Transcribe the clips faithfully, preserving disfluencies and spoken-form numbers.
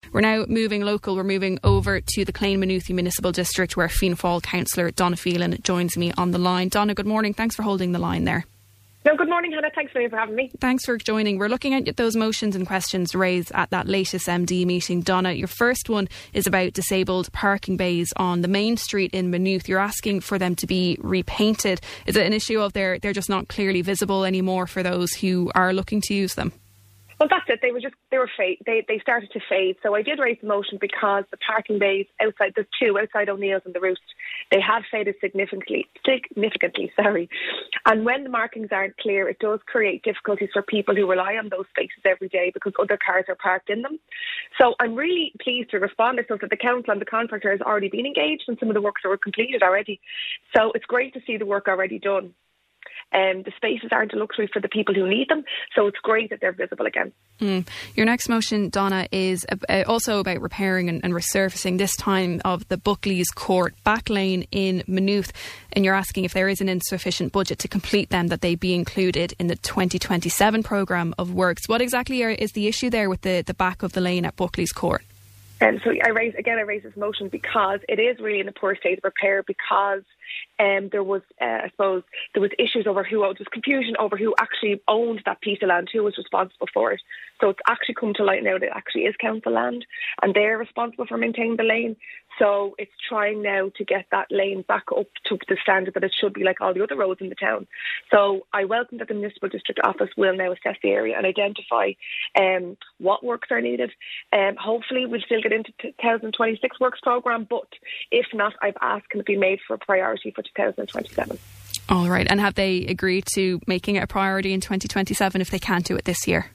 We're now moving local. We're moving over to the Clane Maynooth Municipal District, where Fianna Fáil councillor Donna Phelan joins me on the line. Donna, good morning. Thanks for holding the line there. No, good morning, Hannah. Thanks for having me. Thanks for joining. We're looking at those motions and questions raised at that latest M D meeting. Donna, your first one is about disabled parking bays on the main street in Maynooth. You're asking for them to be repainted. Is it an issue of they're, they're just not clearly visible anymore for those who are looking to use them? Well, that's it. They were just, they were fade. They, they started to fade. So I did raise the motion because the parking bays outside, there's two outside O'Neill's and the Roost, they have faded significantly, significantly, sorry. And when the markings aren't clear, it does create difficulties for people who rely on those spaces every day because other cars are parked in them. So I'm really pleased to respond to stuff that the council and the contractor has already been engaged and some of the works that were completed already. So it's great to see the work already done. Um, the spaces aren't a luxury for the people who need them, so it's great that they're visible again. Mm. Your next motion, Donna, is uh, also about repairing and, and resurfacing, this time of the Buckley's Court back lane in Maynooth, and you're asking if there is an insufficient budget to complete them, that they be included in the twenty twenty-seven programme of works. What exactly are, is the issue there with the, the back of the lane at Buckley's Court? And so I raise again, I raise this motion because it is really in a poor state of repair because um, there was, uh, I suppose, there was issues over who, there was confusion over who actually owned that piece of land, who was responsible for it. So it's actually come to light now that it actually is council land and they're responsible for maintaining the lane. So it's trying now to get that lane back up to the standard that it should be like all the other roads in the town. So I welcome that the Municipal District Office will now assess the area and identify um, what works are needed. Um, hopefully we'll still get into the twenty twenty-six works programme, but if not, I've asked can it be made for a priority for two thousand twenty-seven. All right. And have they agreed to making it a priority in twenty twenty-seven if they can't do it this year?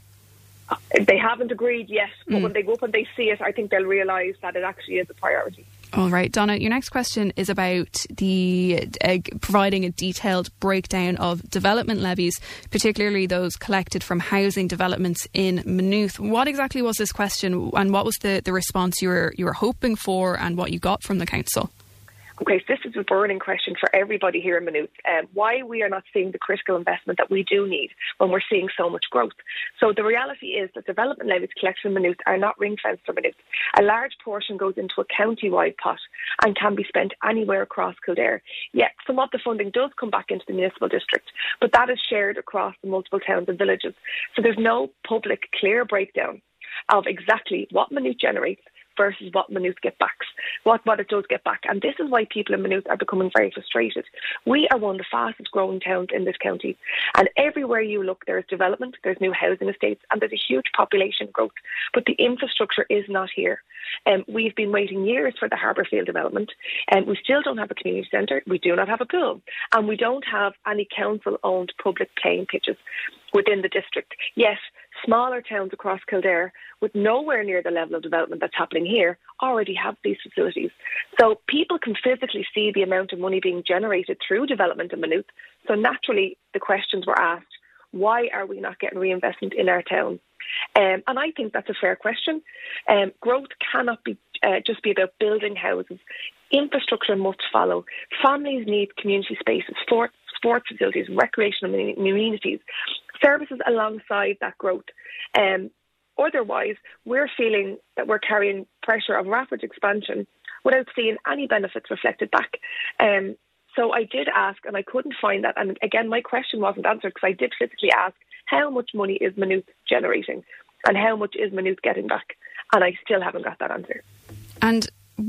They haven't agreed yet, but mm. when they go up and they see it, I think they'll realise that it actually is a priority. All right, Donna, your next question is about the uh, providing a detailed breakdown of development levies, particularly those collected from housing developments in Maynooth. What exactly was this question, and what was the, the response you were you were hoping for, and what you got from the council? Okay, so this is a burning question for everybody here in Maynooth. Um, why we are not seeing the critical investment that we do need when we're seeing so much growth. So the reality is that development levies collected in Maynooth are not ring-fenced for Maynooth. A large portion goes into a county-wide pot and can be spent anywhere across Kildare. Yet some of the funding does come back into the municipal district, but that is shared across the multiple towns and villages. So there's no public, clear breakdown of exactly what Maynooth generates versus what Maynooth get back, what, what it does get back. And this is why people in Maynooth are becoming very frustrated. We are one of the fastest growing towns in this county. And everywhere you look, there is development, there's new housing estates, and there's a huge population growth. But the infrastructure is not here. Um, we've been waiting years for the Harbourfield development, and we still don't have a community centre, we do not have a pool, and we don't have any council-owned public playing pitches within the district. Yet, smaller towns across Kildare, with nowhere near the level of development that's happening here, already have these facilities. So people can physically see the amount of money being generated through development in Maynooth. So naturally, the questions were asked, why are we not getting reinvestment in our town? Um, and I think that's a fair question. Um, growth cannot be uh, just be about building houses. Infrastructure must follow. Families need community spaces, sports, sports facilities, recreational amenities, services alongside that growth. Um, otherwise, we're feeling that we're carrying pressure of rapid expansion without seeing any benefits reflected back. Um, so I did ask, and I couldn't find that. And again, my question wasn't answered because I did physically ask, how much money is Maynooth generating and how much is Maynooth getting back? And I still haven't got that answer. And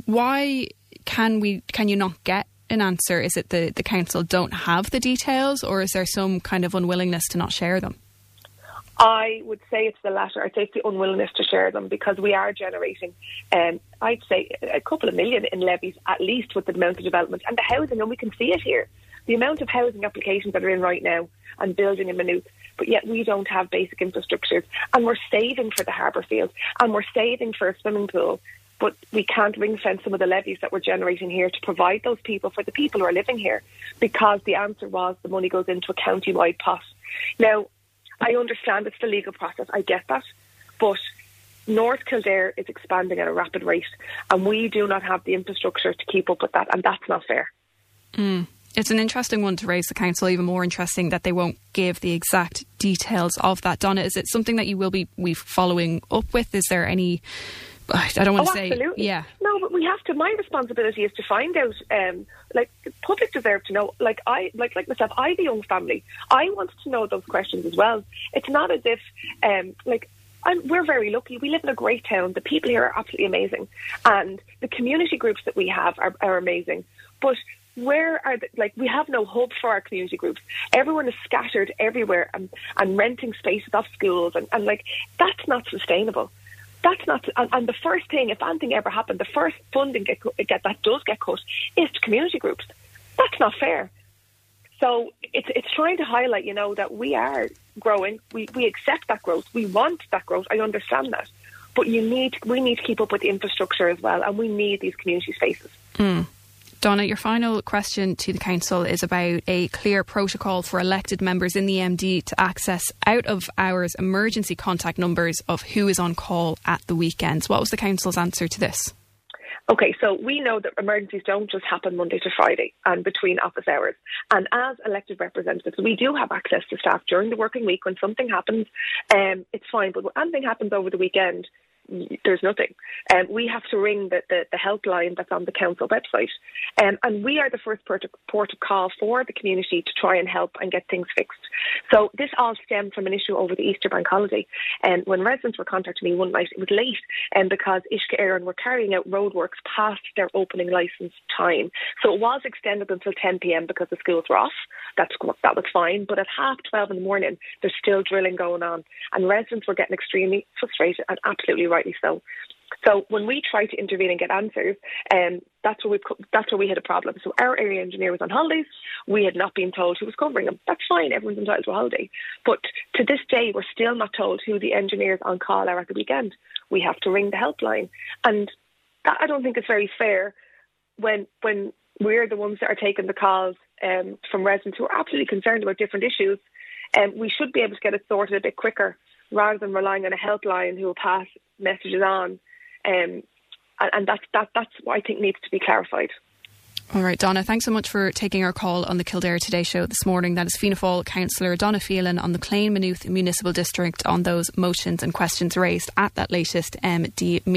why can we? Can you not get an answer? Is it the, the council don't have the details, or is there some kind of unwillingness to not share them? I would say it's the latter. I'd say it's the unwillingness to share them because we are generating, um, I'd say, a couple of million in levies at least with the amount of development and the housing, and we can see it here. The amount of housing applications that are in right now and building in Maynooth, but yet we don't have basic infrastructures, and we're saving for the Harbourfield and we're saving for a swimming pool, but we can't ring fence some of the levies that we're generating here to provide those people for the people who are living here, because the answer was the money goes into a county-wide pot. Now, I understand it's the legal process, I get that, but North Kildare is expanding at a rapid rate and we do not have the infrastructure to keep up with that, and that's not fair. Mm. It's an interesting one to raise the council, even more interesting that they won't give the exact details of that. Donna, is it something that you will be we following up with? Is there any I don't want oh, to say, absolutely. yeah. No, but we have to. My responsibility is to find out. Um, like, the public deserve to know. Like I, like like myself, I have a young family. I want to know those questions as well. It's not as if, um, like, I'm, we're very lucky. We live in a great town. The people here are absolutely amazing, and the community groups that we have are, are amazing. But where are the, like we have no hub for our community groups. Everyone is scattered everywhere and, and renting spaces off schools, and, and like that's not sustainable. That's not, and, and the first thing, if anything ever happened, the first funding get, get that does get cut is to community groups. That's not fair. So it's it's trying to highlight, you know, that we are growing. We we accept that growth. We want that growth. I understand that, but you need we need to keep up with the infrastructure as well, and we need these community spaces. Mm. Donna, your final question to the Council is about a clear protocol for elected members in the M D to access out of hours emergency contact numbers of who is on call at the weekends. What was the Council's answer to this? Okay, so we know that emergencies don't just happen Monday to Friday and between office hours. And as elected representatives, we do have access to staff during the working week. When something happens, um, it's fine. But when anything happens over the weekend, there's nothing. Um, we have to ring the, the, the helpline that's on the council website. Um, and we are the first port of, port of call for the community to try and help and get things fixed. So this all stemmed from an issue over the Easter bank holiday. And um, when residents were contacting me one night, it was late um, because Uisce Éireann were carrying out roadworks past their opening licence time. So it was extended until ten p.m. because the schools were off. That's, that was fine. But at half twelve in the morning, there's still drilling going on. And residents were getting extremely frustrated, and absolutely rightly so. So when we tried to intervene and get answers, um, that's where we that's where we had a problem. So our area engineer was on holidays. We had not been told who was covering him. That's fine. Everyone's entitled to a holiday. But to this day, we're still not told who the engineers on call are at the weekend. We have to ring the helpline, and that, I don't think it's very fair when when we're the ones that are taking the calls um, from residents who are absolutely concerned about different issues. And um, we should be able to get it sorted a bit quicker, rather than relying on a helpline who will pass messages on. Um, and and that's, that, that's what I think needs to be clarified. All right, Donna, thanks so much for taking our call on the Kildare Today show this morning. That is Fianna Fáil Councillor Donna Phelan on the Clane Maynooth Municipal District on those motions and questions raised at that latest M D meeting.